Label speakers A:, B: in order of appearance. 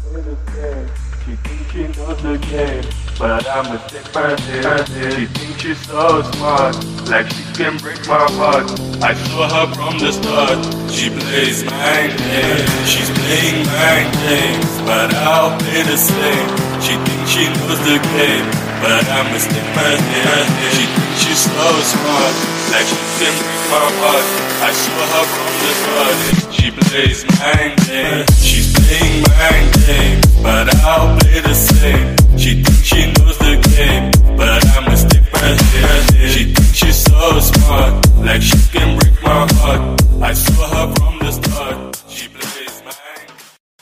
A: in the game. She thinks she knows the game, but I'm a sick person. She thinks she's so smart, like she can break my heart. I saw her from the start. She plays mind games, she's playing mind games, but I'll play the same. She thinks she knows the game, but I'm a sick person. She thinks she's so smart, like she can break my heart. I saw her from the start. She plays mind games, she's playing mind games, but I'll play the same. She thinks she knows the game, but I'm a stick person. She thinks she's so smart, like she